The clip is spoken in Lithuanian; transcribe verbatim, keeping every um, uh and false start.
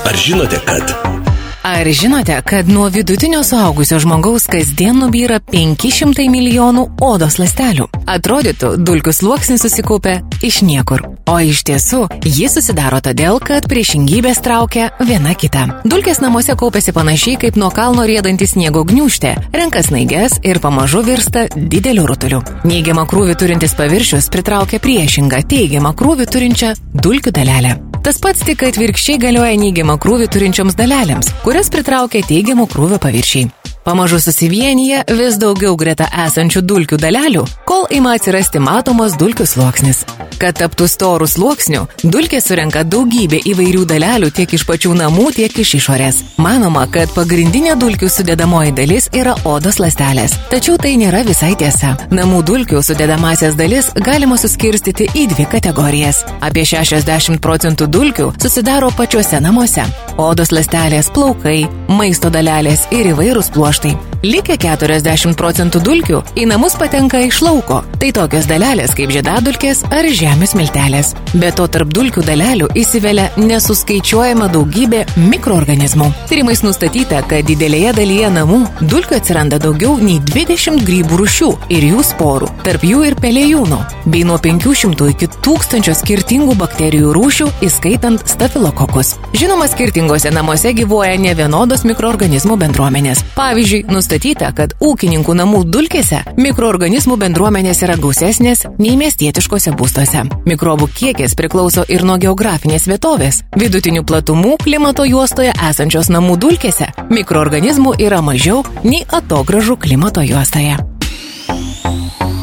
Ar žinote, kad... Ar žinote, kad nuo vidutinio suaugusio žmogaus kasdien nubyra penki šimtai milijonų odos ląstelių? Atrodytų, dulkių sluoksnis susikaupia iš niekur. O iš tiesų, jis susidaro todėl, kad priešingybės traukia viena kitą. Dulkės namuose kaupiasi panašiai kaip nuo kalno riedantis sniego gniūžtė, renka snaiges ir pamažu virsta dideliu rutuliu. Neigiamą krūvį turintis paviršius pritraukia priešingą teigiamą krūvį turinčią dulkių dalelę. Tas pats tik atvirkščiai galioja neigiamą krūvį turinčioms dalelėms, kurias pritraukia teigiamų krūvio paviršiai. Pamažu susivienyje vis daugiau greta esančių dulkių dalelių, kol ima atsirasti matomas dulkių sluoksnis. Kad taptų storų sluoksnių, dulkės surenka daugybę įvairių dalelių tiek iš pačių namų, tiek iš išorės. Manoma, kad pagrindinė dulkių sudedamoji dalis yra odos ląstelės. Tačiau tai nėra visai tiesa. Namų dulkių sudedamasias dalis galima suskirstyti į dvi kategorijas. Apie šešiasdešimt procentų dulkių susidaro pačiuose namuose. Odos ląstelės, plaukai, maisto dalelės ir įvairūs pluoštai. Likę keturiasdešimt procentų dulkių į namus patenka iš lauko. Tai tokios dalelės kaip žiedadulkės ar žemės miltelės. Be to tarp dulkių dalelių įsivelia nesuskaičiuojama daugybė mikroorganizmų. Tyrimais nustatyta, kad didelėje dalyje namų dulkių atsiranda daugiau nei dvidešimt grybų rūšių ir jų sporų, tarp jų ir pelėjūnų, bei nuo penkių šimtų iki tūkstančio skirtingų bakterijų rūšių, įskaitant stafilokokus. Žinoma, skirtingose namuose gyvuoja nevienodos mikroorganizmų bendruomenės. Pavyzdžiui, nustatyta, kad ūkininkų namų dulkėse mikroorganizmų bendruomenės yra gausesnės nei miestietiškose būstuose. Mikrobų kiekis priklauso ir nuo geografinės vietovės. Vidutinių platumų klimato juostoje esančios namų dulkėse mikroorganizmų yra mažiau nei atogražų klimato juostoje.